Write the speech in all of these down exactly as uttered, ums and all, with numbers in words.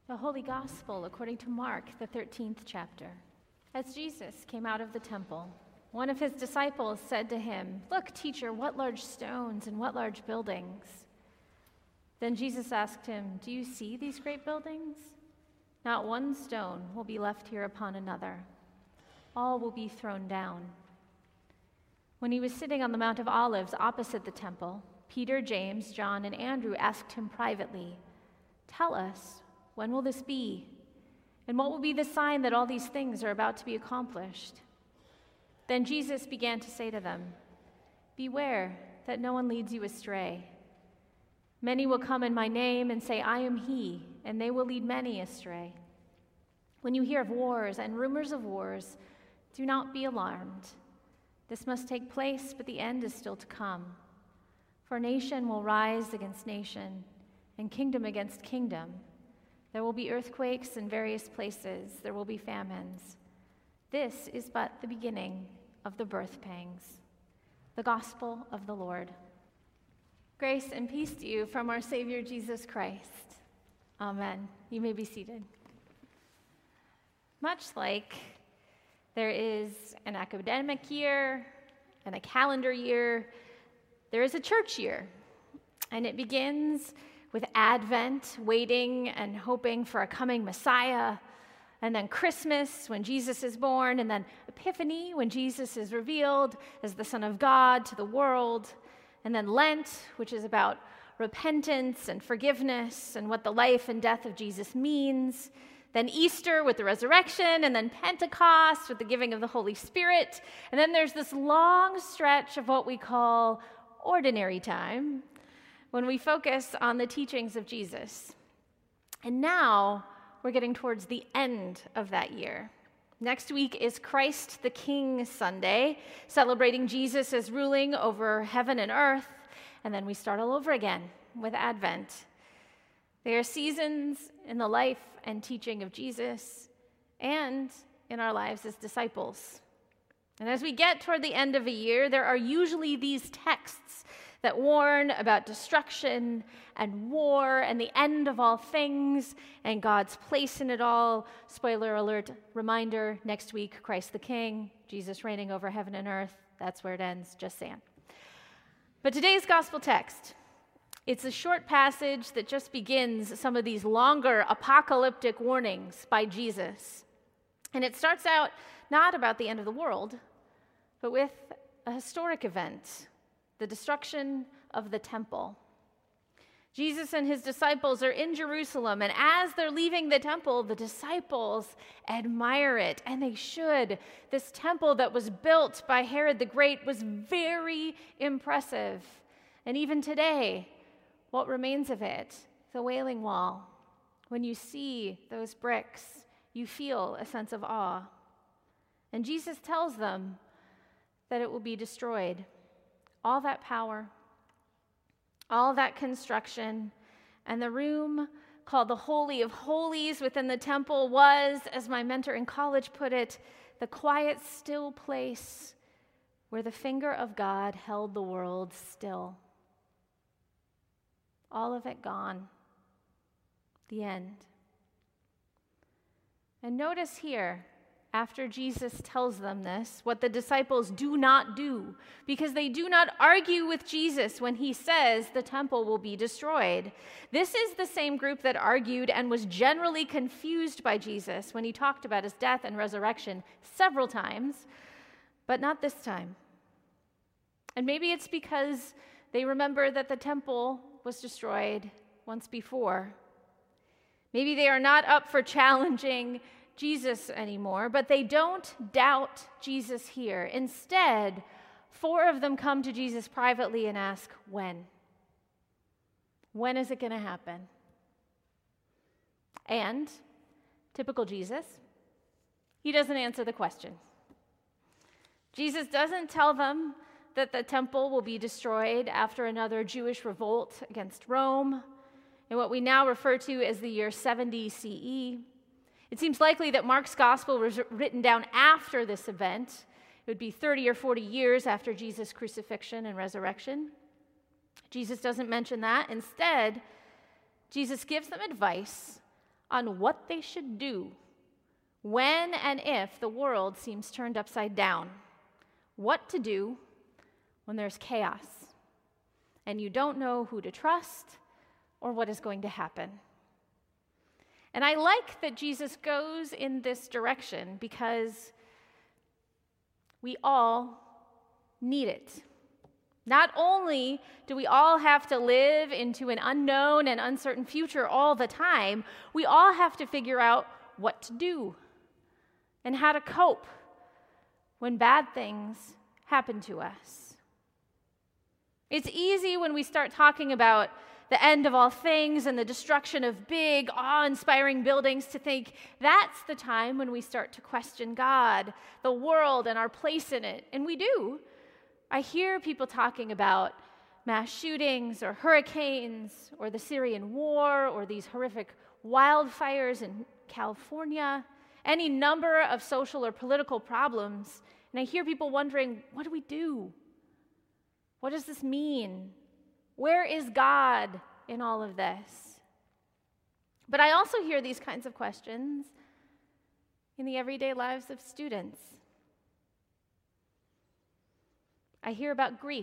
The Holy Gospel according to Mark, the thirteenth chapter. As Jesus came out of the temple, one of his disciples said to him, "Look, teacher, what large stones and what large buildings." Then Jesus asked him, "Do you see these great buildings? Not one stone will be left here upon another. All will be thrown down." When he was sitting on the Mount of Olives opposite the temple, Peter, James, John, and Andrew asked him privately, "Tell us, when will this be? And what will be the sign that all these things are about to be accomplished?" Then Jesus began to say to them, "Beware that no one leads you astray. Many will come in my name and say, 'I am he,' and they will lead many astray. When you hear of wars and rumors of wars, do not be alarmed. This must take place, but the end is still to come. For nation will rise against nation, and kingdom against kingdom. There will be earthquakes in various places. There will be famines. This is but the beginning of the birth pangs." The Gospel of the Lord. Grace and peace to you from our Savior Jesus Christ. Amen. You may be seated. Much like there is an academic year and a calendar year, there is a church year, and it begins with Advent, waiting and hoping for a coming Messiah, and then Christmas, when Jesus is born, and then Epiphany, when Jesus is revealed as the Son of God to the world, and then Lent, which is about repentance and forgiveness and what the life and death of Jesus means, then Easter with the resurrection, and then Pentecost with the giving of the Holy Spirit, and then there's this long stretch of what we call ordinary time, when we focus on the teachings of Jesus. And now we're getting towards the end of that year. Next week is Christ the King Sunday, celebrating Jesus as ruling over heaven and earth, and then we start all over again with Advent. There are seasons in the life and teaching of Jesus and in our lives as disciples. And as we get toward the end of a year, there are usually these texts that warn about destruction and war and the end of all things and God's place in it all. Spoiler alert, reminder, next week, Christ the King, Jesus reigning over heaven and earth. That's where it ends, just saying. But today's gospel text, it's a short passage that just begins some of these longer apocalyptic warnings by Jesus. And it starts out not about the end of the world, but with a historic event, the destruction of the temple. Jesus and his disciples are in Jerusalem, and as they're leaving the temple, the disciples admire it, and they should. This temple that was built by Herod the Great was very impressive. And even today, what remains of it, the Wailing Wall, when you see those bricks, you feel a sense of awe. And Jesus tells them that it will be destroyed. All that power, all that construction, and the room called the Holy of Holies within the temple was, as my mentor in college put it, the quiet, still place where the finger of God held the world still. All of it gone. The end. And notice here, after Jesus tells them this, what the disciples do not do, because they do not argue with Jesus when he says the temple will be destroyed. This is the same group that argued and was generally confused by Jesus when he talked about his death and resurrection several times, but not this time. And maybe it's because they remember that the temple was destroyed once before. Maybe they are not up for challenging Jesus anymore, but they don't doubt Jesus here. Instead, four of them come to Jesus privately and ask, when? When is it going to happen? And, typical Jesus, he doesn't answer the question. Jesus doesn't tell them that the temple will be destroyed after another Jewish revolt against Rome in what we now refer to as the year seventy C E. It seems likely that Mark's gospel was written down after this event. It would be thirty or forty years after Jesus' crucifixion and resurrection. Jesus doesn't mention that. Instead, Jesus gives them advice on what they should do when and if the world seems turned upside down. What to do when there's chaos and you don't know who to trust or what is going to happen. And I like that Jesus goes in this direction because we all need it. Not only do we all have to live into an unknown and uncertain future all the time, we all have to figure out what to do and how to cope when bad things happen to us. It's easy when we start talking about the end of all things and the destruction of big, awe-inspiring buildings to think that's the time when we start to question God, the world, and our place in it. And we do. I hear people talking about mass shootings or hurricanes or the Syrian war or these horrific wildfires in California, any number of social or political problems. And I hear people wondering, what do we do? What does this mean? Where is God in all of this? But I also hear these kinds of questions in the everyday lives of students. I hear about grief.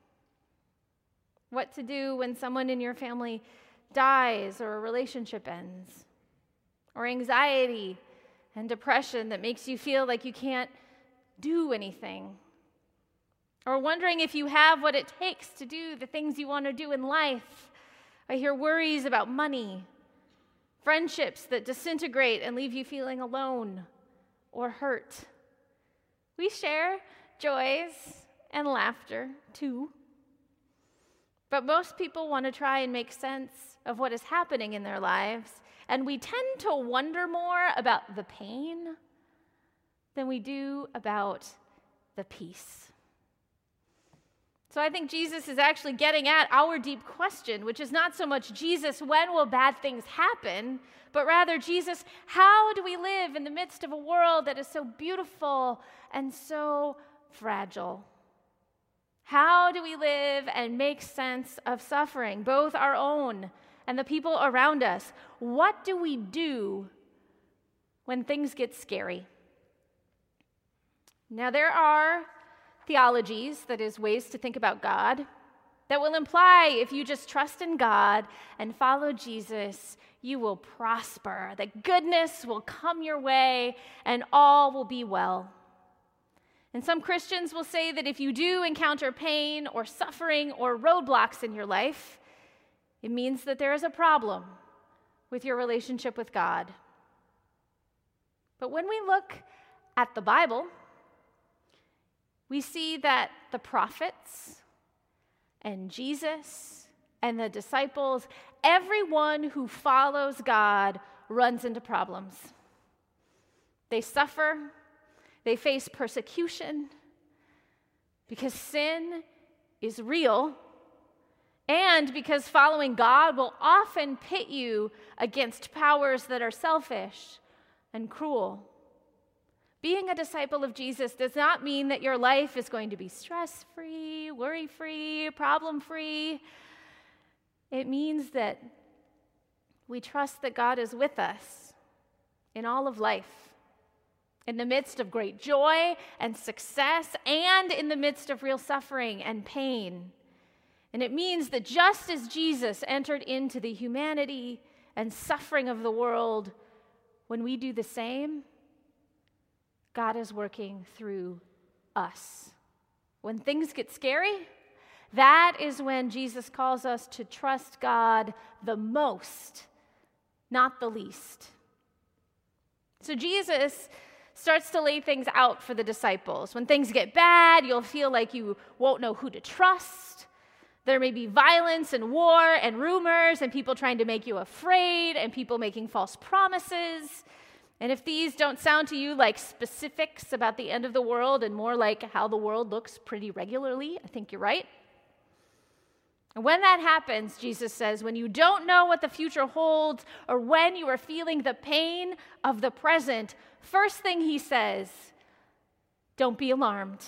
What to do when someone in your family dies or a relationship ends. Or anxiety and depression that makes you feel like you can't do anything. Or wondering if you have what it takes to do the things you want to do in life. I hear worries about money, friendships that disintegrate and leave you feeling alone or hurt. We share joys and laughter too. But most people want to try and make sense of what is happening in their lives, and we tend to wonder more about the pain than we do about the peace. So I think Jesus is actually getting at our deep question, which is not so much, Jesus, when will bad things happen? But rather, Jesus, how do we live in the midst of a world that is so beautiful and so fragile? How do we live and make sense of suffering, both our own and the people around us? What do we do when things get scary? Now, there are theologies, that is, ways to think about God, that will imply if you just trust in God and follow Jesus, you will prosper, that goodness will come your way, and all will be well. And some Christians will say that if you do encounter pain or suffering or roadblocks in your life, it means that there is a problem with your relationship with God. But when we look at the Bible, we see that the prophets and Jesus and the disciples, everyone who follows God runs into problems. They suffer, they face persecution because sin is real, and because following God will often pit you against powers that are selfish and cruel. Being a disciple of Jesus does not mean that your life is going to be stress-free, worry-free, problem-free. It means that we trust that God is with us in all of life, in the midst of great joy and success, and in the midst of real suffering and pain. And it means that just as Jesus entered into the humanity and suffering of the world, when we do the same, God is working through us. When things get scary, that is when Jesus calls us to trust God the most, not the least. So Jesus starts to lay things out for the disciples. When things get bad, you'll feel like you won't know who to trust. There may be violence and war and rumors and people trying to make you afraid and people making false promises. And if these don't sound to you like specifics about the end of the world and more like how the world looks pretty regularly, I think you're right. And when that happens, Jesus says, when you don't know what the future holds or when you are feeling the pain of the present, first thing he says, don't be alarmed.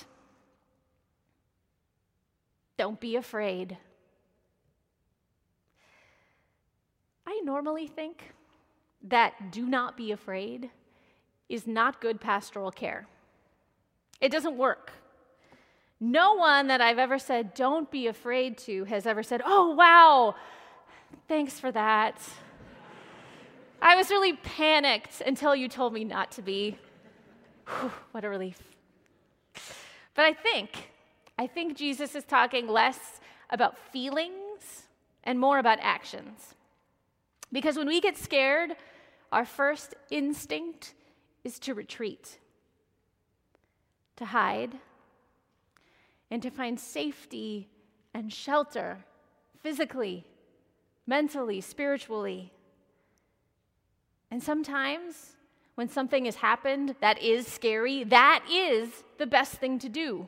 Don't be afraid. I normally think that do not be afraid is not good pastoral care. It doesn't work. No one that I've ever said, don't be afraid to, has ever said, oh, wow, thanks for that. I was really panicked until you told me not to be. Whew, what a relief. But I think, I think Jesus is talking less about feelings and more about actions. Because when we get scared, our first instinct is to retreat, to hide, and to find safety and shelter physically, mentally, spiritually. And sometimes when something has happened that is scary, that is the best thing to do.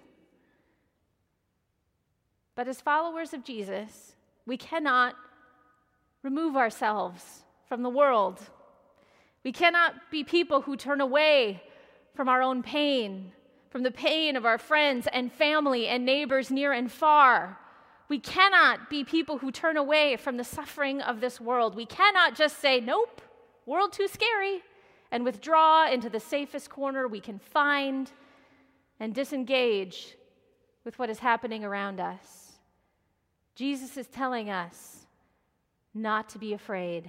But as followers of Jesus, we cannot remove ourselves from the world. We cannot be people who turn away from our own pain, from the pain of our friends and family and neighbors near and far. We cannot be people who turn away from the suffering of this world. We cannot just say, nope, world too scary, and withdraw into the safest corner we can find and disengage with what is happening around us. Jesus is telling us not to be afraid.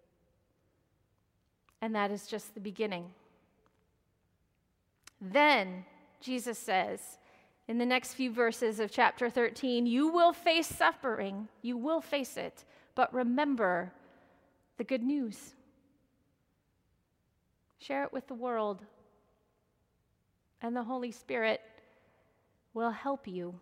And that is just the beginning. Then Jesus says in the next few verses of chapter thirteen, you will face suffering, you will face it, but remember the good news. Share it with the world, and the Holy Spirit will help you.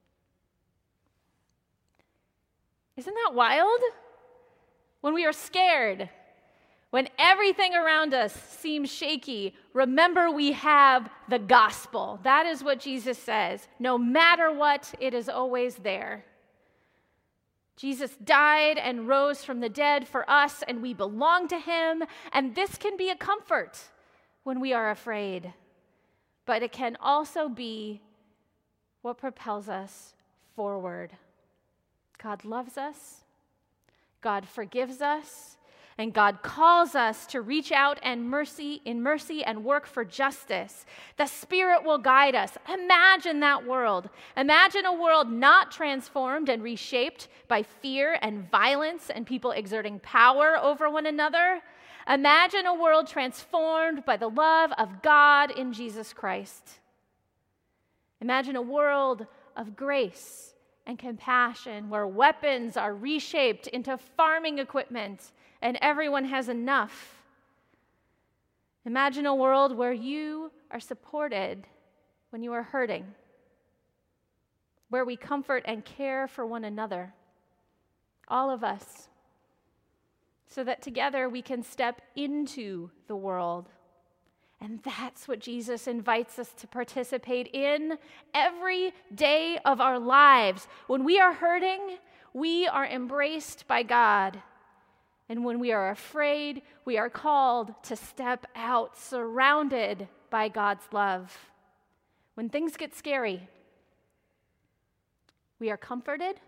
Isn't that wild? When we are scared, when everything around us seems shaky, remember we have the gospel. That is what Jesus says. No matter what, it is always there. Jesus died and rose from the dead for us, and we belong to him. And this can be a comfort when we are afraid. But it can also be what propels us forward. God loves us. God forgives us. And God calls us to reach out and mercy in mercy and work for justice. The Spirit will guide us. Imagine that world. Imagine a world not transformed and reshaped by fear and violence and people exerting power over one another. Imagine a world transformed by the love of God in Jesus Christ. Imagine a world of grace and compassion where weapons are reshaped into farming equipment and everyone has enough. Imagine a world where you are supported when you are hurting, where we comfort and care for one another, all of us, so that together we can step into the world. And that's what Jesus invites us to participate in every day of our lives. When we are hurting, we are embraced by God. And when we are afraid, we are called to step out, surrounded by God's love. When things get scary, we are comforted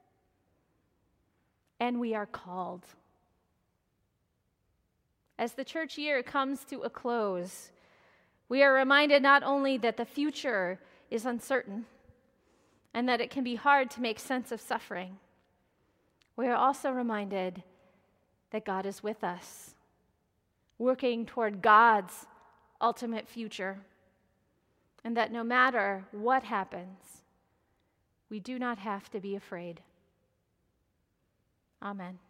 and we are called. As the church year comes to a close, we are reminded not only that the future is uncertain and that it can be hard to make sense of suffering, we are also reminded that God is with us, working toward God's ultimate future, and that no matter what happens, we do not have to be afraid. Amen.